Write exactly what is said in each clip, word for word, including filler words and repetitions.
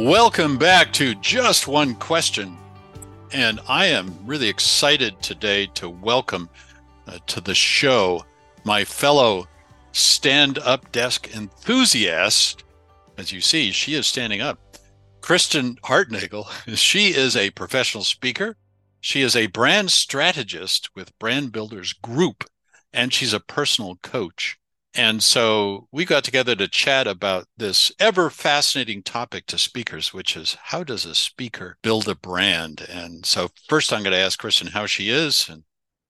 Welcome back to Just One Question. And I am really excited today to welcome uh, to the show my fellow stand-up desk enthusiast. As you see, she is standing up. Kristin Hartnagel. She is a professional speaker. She is a brand strategist with Brand Builders Group, and she's a personal coach. And so we got together to chat about this ever fascinating topic to speakers, which is how does a speaker build a brand? And so first I'm going to ask Kristin how she is, and,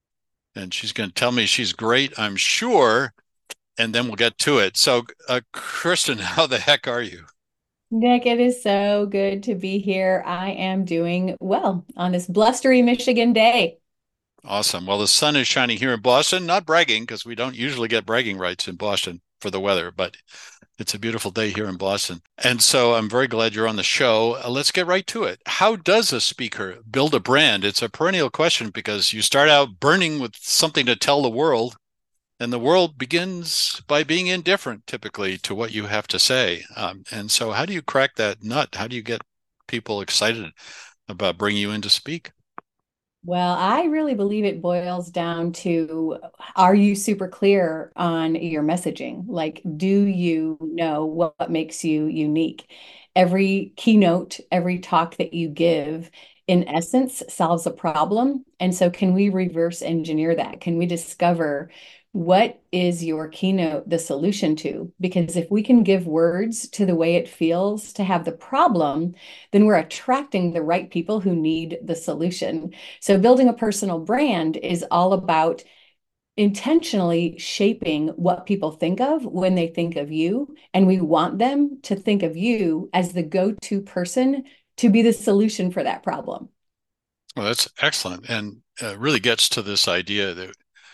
and she's going to tell me she's great, I'm sure, and then we'll get to it. So uh, Kristin, how the heck are you? Nick, it is so good to be here. I am doing well on this blustery Michigan day. Awesome. Well, the sun is shining here in Boston, not bragging because we don't usually get bragging rights in Boston for the weather, but it's a beautiful day here in Boston. And so I'm very glad you're on the show. Uh, let's get right to it. How does a speaker build a brand? It's a perennial question because you start out burning with something to tell the world, and the world begins by being indifferent typically to what you have to say. Um, and so how do you crack that nut? How do you get people excited about bringing you in to speak? Well, I really believe it boils down to, are you super clear on your messaging? Like, do you know what, what makes you unique? Every keynote, every talk that you give, in essence, solves a problem. And so, can we reverse engineer that? Can we discover what is your keynote the solution to? Because if we can give words to the way it feels to have the problem, then we're attracting the right people who need the solution. So building a personal brand is all about intentionally shaping what people think of when they think of you. And we want them to think of you as the go-to person to be the solution for that problem. Well, that's excellent, and uh, really gets to this idea that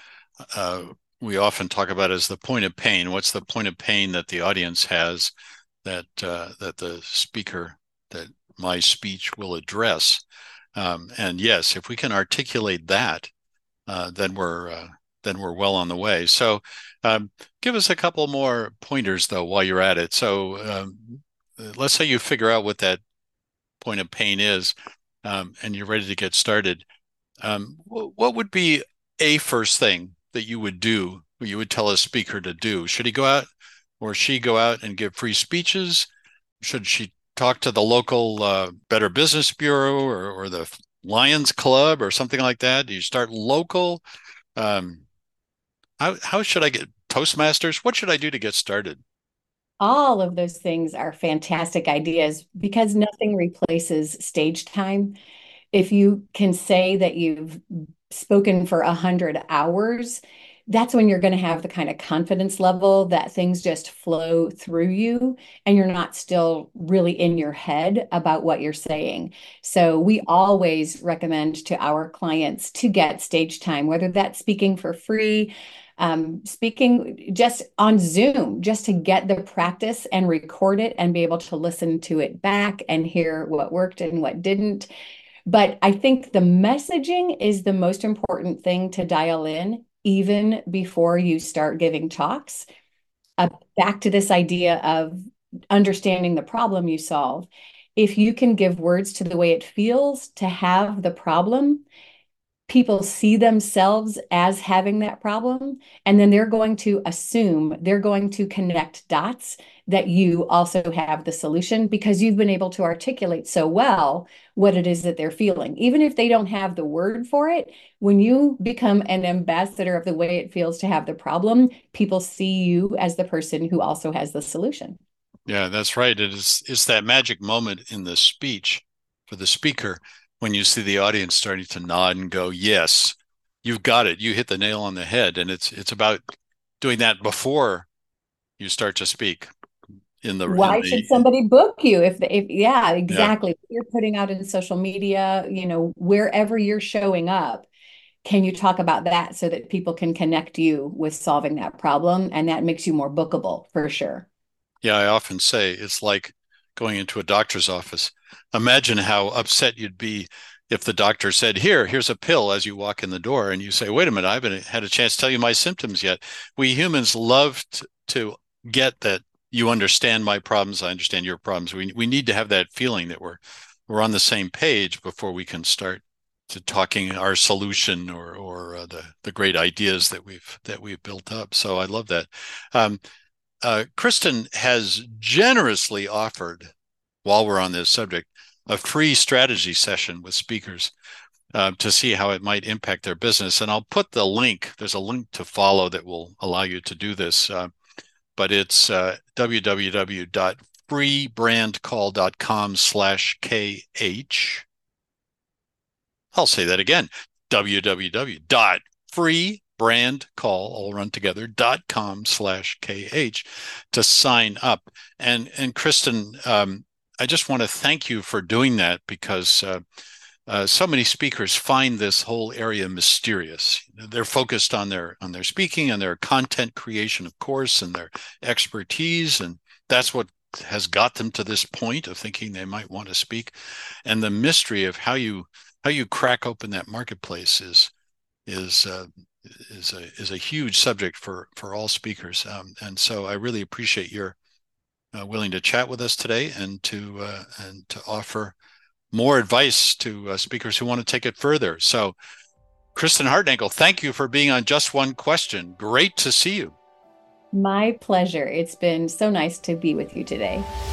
uh, we often talk about as the point of pain. What's the point of pain that the audience has that uh, that the speaker, that my speech will address? Um, and yes, if we can articulate that, uh, then we're uh, then we're well on the way. So, um, give us a couple more pointers though while you're at it. So, um, let's say you figure out what that point of pain is, um, and you're ready to get started. Um, what would be a first thing that you would do, or you would tell a speaker to do? Should he go out or she go out and give free speeches? Should she talk to the local uh, Better Business Bureau or, or the Lions Club or something like that? Do you start local? Um, how, how should I get Toastmasters? What should I do to get started? All of those things are fantastic ideas because nothing replaces stage time. If you can say that you've spoken for a hundred hours, that's when you're going to have the kind of confidence level that things just flow through you and you're not still really in your head about what you're saying. So we always recommend to our clients to get stage time, whether that's speaking for free, um, speaking just on Zoom, just to get the practice and record it and be able to listen to it back and hear what worked and what didn't. But I think the messaging is the most important thing to dial in even before you start giving talks. Uh, back to this idea of understanding the problem you solve. If you can give words to the way it feels to have the problem, people see themselves as having that problem, and then they're going to assume, they're going to connect dots that you also have the solution because you've been able to articulate so well what it is that they're feeling. Even if they don't have the word for it, when you become an ambassador of the way it feels to have the problem, people see you as the person who also has the solution. Yeah, that's right. It is, it's that magic moment in the speech for the speaker when you see the audience starting to nod and go, yes, you've got it. You hit the nail on the head. And it's it's about doing that before you start to speak in the in Why should the somebody book you if, if yeah, yeah. exactly. If you're putting out in social media, you know, wherever you're showing up, can you talk about that so that people can connect you with solving that problem? And that makes you more bookable for sure. Yeah, I often say it's like going into a doctor's office. Imagine how upset you'd be if the doctor said, Here, here's a pill as you walk in the door, and you say, Wait a minute, I haven't had a chance to tell you my symptoms yet. We humans love t- to get that you understand my problems, I understand your problems. We we need to have that feeling that we're we're on the same page before we can start to talking our solution or or uh, the the great ideas that we've that we've built up. So I love that. Um, uh, Kristen has generously offered, while we're on this subject, a free strategy session with speakers uh, to see how it might impact their business. And I'll put the link. There's a link to follow that will allow you to do this. Uh, but it's uh, www.freebrandcall.com slash KH. I'll say that again, www.freebrandcall, all run together, dot com slash KH to sign up. And, and Kristen, um, I just want to thank you for doing that because uh, uh, so many speakers find this whole area mysterious. They're focused on their on their speaking and their content creation, of course, and their expertise, and that's what has got them to this point of thinking they might want to speak. And the mystery of how you how you crack open that marketplace is is uh, is a is a huge subject for for all speakers. Um, and so I really appreciate your uh, willing to chat with us today and to uh, and to offer more advice to uh, speakers who want to take it further. So, Kristen Hartnagel, thank you for being on Just One Question. Great to see you. My pleasure. It's been so nice to be with you today.